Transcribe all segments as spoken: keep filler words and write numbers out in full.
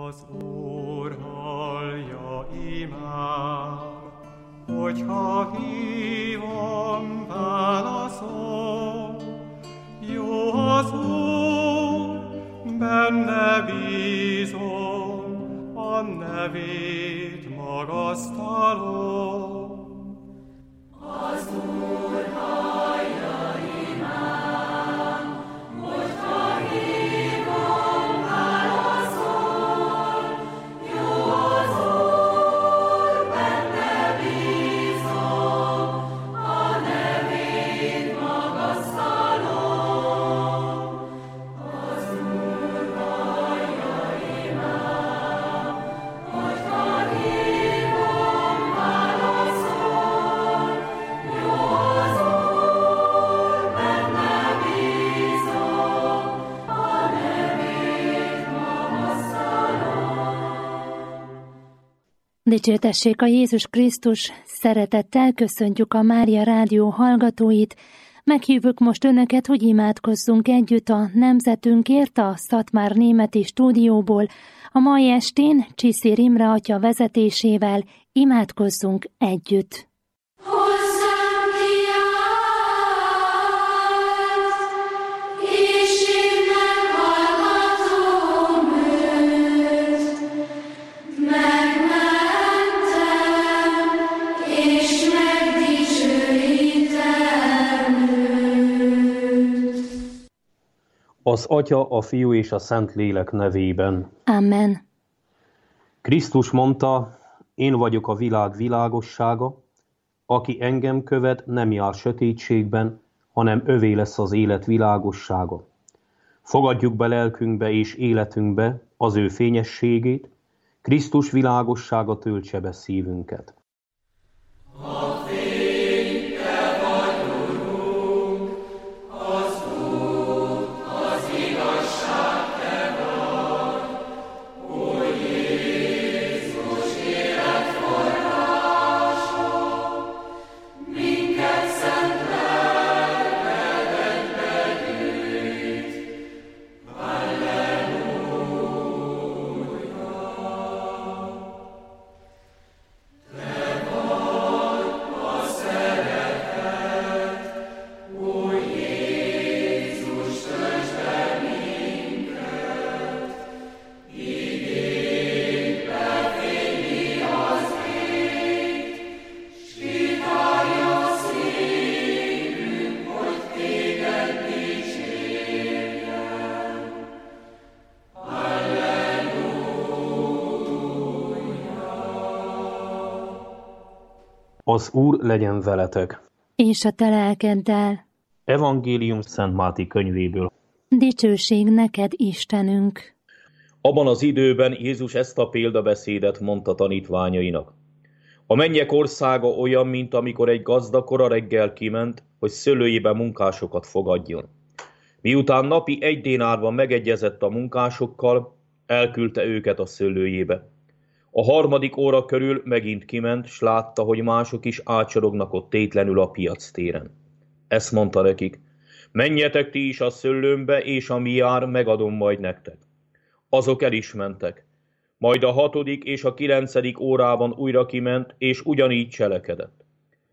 Az Úr hallja imám, hogyha hívom, válaszol. Jó az Úr, benne bízom, a nevét magasztalom. Az Úr hallja imám, hogyha hívom, válaszol. Jó az Úr, benne bízom, a nevét magasztalom. Az Úr hallja imám, hogyha hívom, válaszol. Jó az Úr, benne bízom, a nevét magasztalom. Dicsértessék a Jézus Krisztus, szeretettel köszöntjük a Mária Rádió hallgatóit. Meghívjuk most önöket, hogy imádkozzunk együtt a nemzetünkért a Szatmár Németi stúdióból. A mai estén Csiszér Imre atya vezetésével imádkozzunk együtt. Hozzám kiállt, és én meghallgatom őt. Megmentem, és megdicsőítem őt. Az Atya, a Fiú és a Szentlélek nevében. Amen. Krisztus mondta, én vagyok a világ világossága, aki engem követ, nem jár sötétségben, hanem övé lesz az élet világossága. Fogadjuk be lelkünkbe és életünkbe az ő fényességét, Krisztus világossága töltse be szívünket. Az Úr legyen veletek. És a te lelkeddel. Evangélium Szent Máté könyvéből. Dicsőség neked, Istenünk. Abban az időben Jézus ezt a példabeszédet mondta tanítványainak. A mennyek országa olyan, mint amikor egy gazda kora reggel kiment, hogy szőlőjébe munkásokat fogadjon. Miután napi egy dénárban megegyezett a munkásokkal, elküldte őket a szőlőjébe. A harmadik óra körül megint kiment, s látta, hogy mások is ácsorognak ott tétlenül a piac téren. Ezt mondta nekik, menjetek ti is a szőlőmbe, és ami jár, megadom majd nektek. Azok el is mentek. Majd a hatodik és a kilencedik órában újra kiment, és ugyanígy cselekedett.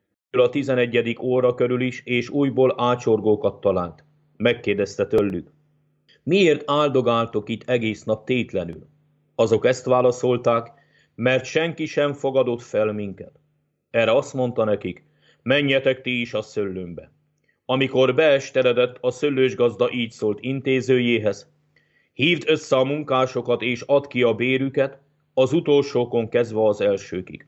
A tizenegyedik óra körül is, és újból ácsorgókat talált. Megkérdezte tőlük, miért áldogáltok itt egész nap tétlenül? Azok ezt válaszolták, mert senki sem fogadott fel minket. Erre azt mondta nekik, menjetek ti is a szőlőmbe. Amikor beesteredett, a szőlősgazda így szólt intézőjéhez, hívd össze a munkásokat és add ki a bérüket, az utolsókon kezdve az elsőkig.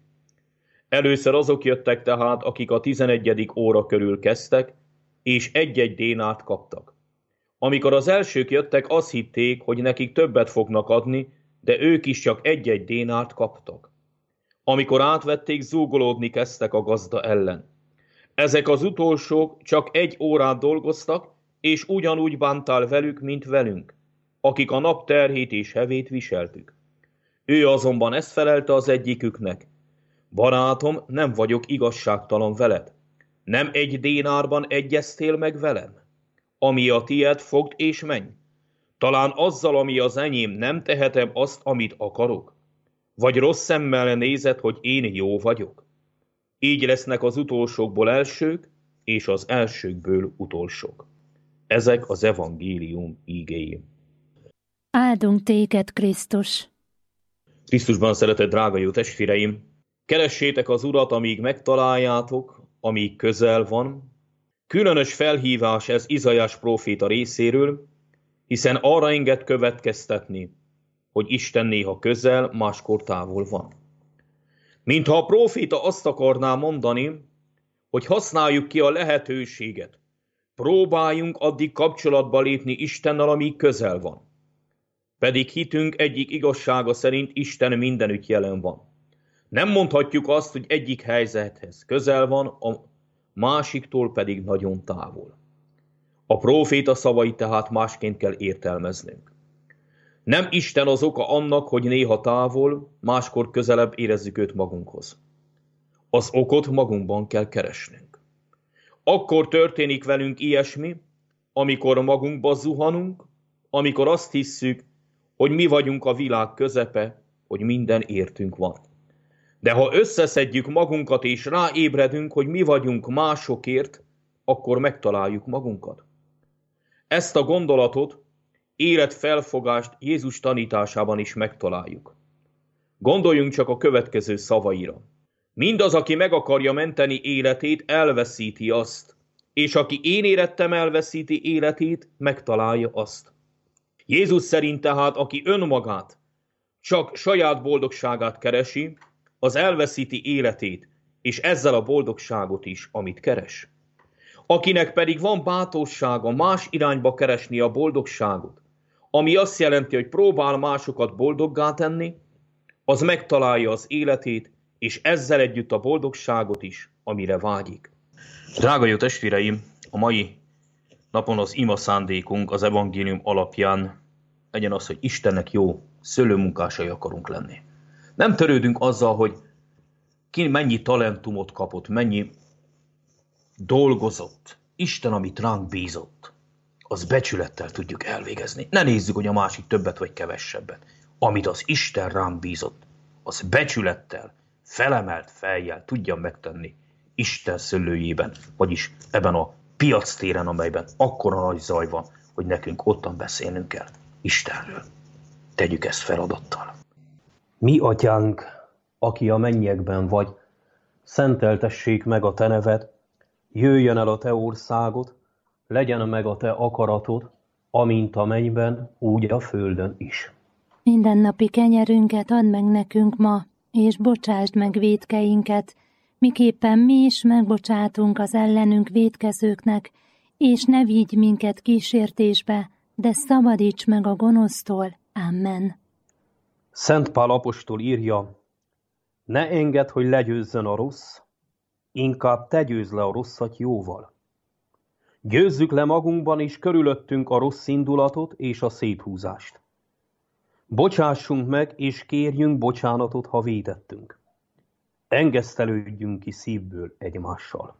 Először azok jöttek tehát, akik a tizenegyedik óra körül kezdtek, és egy-egy dénárt kaptak. Amikor az elsők jöttek, azt hitték, hogy nekik többet fognak adni, de ők is csak egy-egy dénárt kaptak. Amikor átvették, zúgolódni kezdtek a gazda ellen. Ezek az utolsók csak egy órát dolgoztak, és ugyanúgy bántál velük, mint velünk, akik a nap terhét és hevét viseltük. Ő azonban ezt felelte az egyiküknek, barátom, nem vagyok igazságtalan veled. Nem egy dénárban egyeztél meg velem? Ami a tied, fogd és menj. Talán azzal, ami az enyém, nem tehetem azt, amit akarok? Vagy rossz szemmel nézed, hogy én jó vagyok? Így lesznek az utolsókból elsők, és az elsőkből utolsók. Ezek az evangélium ígéi. Áldunk téged, Krisztus! Krisztusban szeretett drága jó testvéreim! Keressétek az Urat, amíg megtaláljátok, amíg közel van. Különös felhívás ez Izaiás próféta részéről, hiszen arra enged következtetni, hogy Isten néha közel, máskor távol van. Mintha a próféta azt akarná mondani, hogy használjuk ki a lehetőséget, próbáljunk addig kapcsolatba lépni Istennel, amíg közel van. Pedig hitünk egyik igazsága szerint Isten mindenütt jelen van. Nem mondhatjuk azt, hogy egyik helyzethez közel van, a másiktól pedig nagyon távol. A próféta szavait tehát másként kell értelmeznünk. Nem Isten az oka annak, hogy néha távol, máskor közelebb érezzük őt magunkhoz. Az okot magunkban kell keresnünk. Akkor történik velünk ilyesmi, amikor magunkba zuhanunk, amikor azt hisszük, hogy mi vagyunk a világ közepe, hogy minden értünk van. De ha összeszedjük magunkat és ráébredünk, hogy mi vagyunk másokért, akkor megtaláljuk magunkat. Ezt a gondolatot, életfelfogást Jézus tanításában is megtaláljuk. Gondoljunk csak a következő szavaira. Mindaz, aki meg akarja menteni életét, elveszíti azt, és aki én érettem elveszíti életét, megtalálja azt. Jézus szerint tehát, aki önmagát, csak saját boldogságát keresi, az elveszíti életét, és ezzel a boldogságot is, amit keres. Akinek pedig van bátorsága más irányba keresni a boldogságot, ami azt jelenti, hogy próbál másokat boldoggá tenni, az megtalálja az életét, és ezzel együtt a boldogságot is, amire vágyik. Drága jó testvéreim, a mai napon az ima szándékunk az evangélium alapján legyen az, hogy Istennek jó szőlőmunkásai akarunk lenni. Nem törődünk azzal, hogy ki mennyi talentumot kapott, mennyi dolgozott. Isten, amit ránk bízott, az becsülettel tudjuk elvégezni. Ne nézzük, hogy a másik többet vagy kevesebbet. Amit az Isten ránk bízott, az becsülettel, felemelt fejjel tudja megtenni Isten szőlőjében, vagyis ebben a piactéren, amelyben akkora nagy zaj van, hogy nekünk ottan beszélnünk kell Istenről. Tegyük ezt feladattal. Mi, atyánk, aki a mennyekben vagy, szenteltessék meg a te neved, jöjjön el a te országod, legyen meg a te akaratod, amint a mennyben, úgy a földön is. Mindennapi kenyerünket add meg nekünk ma, és bocsásd meg vétkeinket, miképpen mi is megbocsátunk az ellenünk vétkezőknek, és ne vigy minket kísértésbe, de szabadíts meg a gonosztól. Amen. Szent Pál apostol írja, ne engedd, hogy legyőzzön a rossz, inkább te győzd le a rosszat jóval. Győzzük le magunkban és körülöttünk a rossz indulatot és a széthúzást. Bocsássunk meg és kérjünk bocsánatot, ha vétettünk. Engesztelődjünk ki szívből egymással.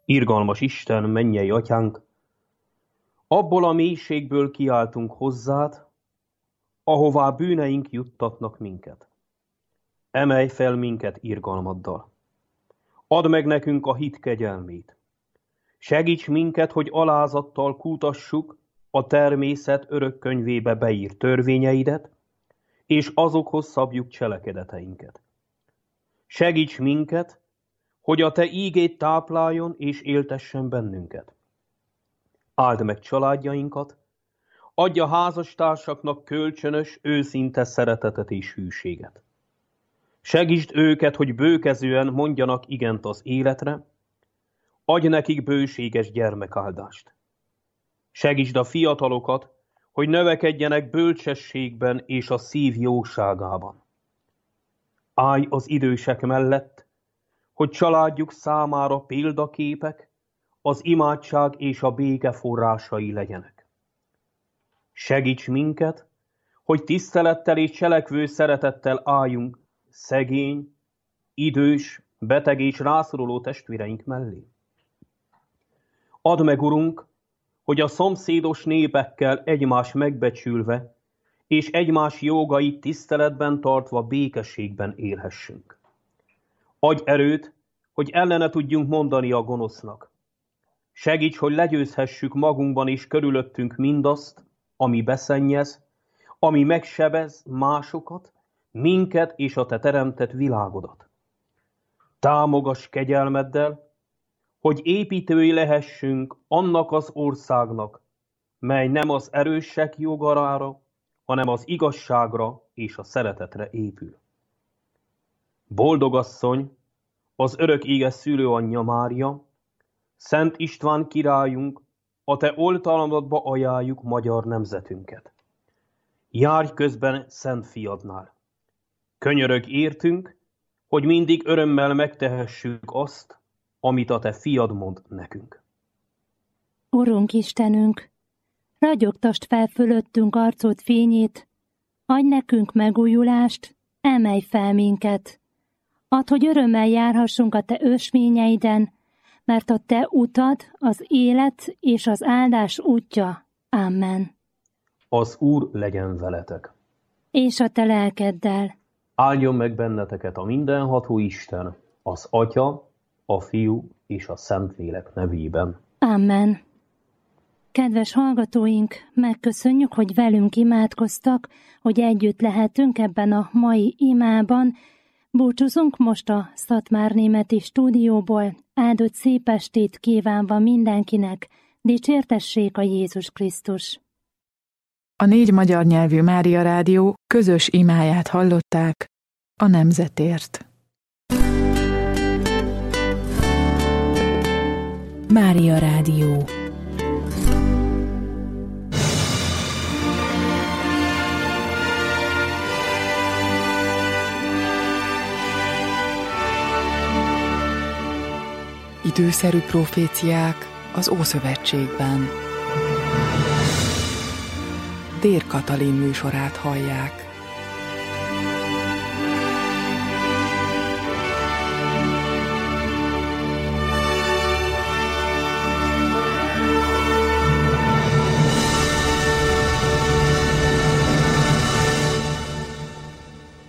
Irgalmas Isten, mennyei atyánk, abból a mélységből kiáltunk hozzád, ahová bűneink juttatnak minket. Emelj fel minket irgalmaddal. Add meg nekünk a hit kegyelmét. Segíts minket, hogy alázattal kutassuk a természet örök könyvébe beírt törvényeidet, és azokhoz szabjuk cselekedeteinket. Segíts minket, hogy a te ígéd tápláljon és éltessen bennünket. Áld meg családjainkat, adj a házastársaknak kölcsönös, őszinte szeretetet és hűséget. Segítsd őket, hogy bőkezően mondjanak igent az életre, adj nekik bőséges gyermekáldást. Segítsd a fiatalokat, hogy növekedjenek bölcsességben és a szív jóságában. Állj az idősek mellett, hogy családjuk számára példaképek, az imádság és a béke forrásai legyenek. Segíts minket, hogy tisztelettel és cselekvő szeretettel álljunk szegény, idős, beteg és rászoruló testvéreink mellé. Add meg, Urunk, hogy a szomszédos népekkel egymás megbecsülve és egymás jogait tiszteletben tartva békességben élhessünk. Adj erőt, hogy ellene tudjunk mondani a gonosznak. Segíts, hogy legyőzhessük magunkban és körülöttünk mindazt, ami beszennyez, ami megsebez másokat, minket és a te teremtett világodat. Támogass kegyelmeddel, hogy építői lehessünk annak az országnak, mely nem az erősek jogarára, hanem az igazságra és a szeretetre épül. Boldogasszony, az örök éges szülőanyja Mária, Szent István királyunk, a te oltalmadba ajánljuk magyar nemzetünket. Járj közben Szent Fiadnál. Könyörög értünk, hogy mindig örömmel megtehessük azt, amit a te fiad mond nekünk. Urunk Istenünk, ragyogtasd fel fölöttünk arcod fényét, adj nekünk megújulást, emelj fel minket. Add, hogy örömmel járhassunk a te ösvényeiden, mert a te utad az élet és az áldás útja. Amen. Az Úr legyen veletek. És a te lelkeddel. Áldjon meg benneteket a mindenható Isten, az Atya, a Fiú és a Szentlélek nevében. Amen. Kedves hallgatóink, megköszönjük, hogy velünk imádkoztak, hogy együtt lehetünk ebben a mai imában. Búcsúzunk most a Szatmárnémeti stúdióból, áldott szép estét kívánva mindenkinek, dicsértessék a Jézus Krisztus. A négy magyar nyelvű Mária Rádió közös imáját hallották a nemzetért. Mária Rádió. Időszerű proféciák az Ószövetségben. Dér Katalin műsorát hallják.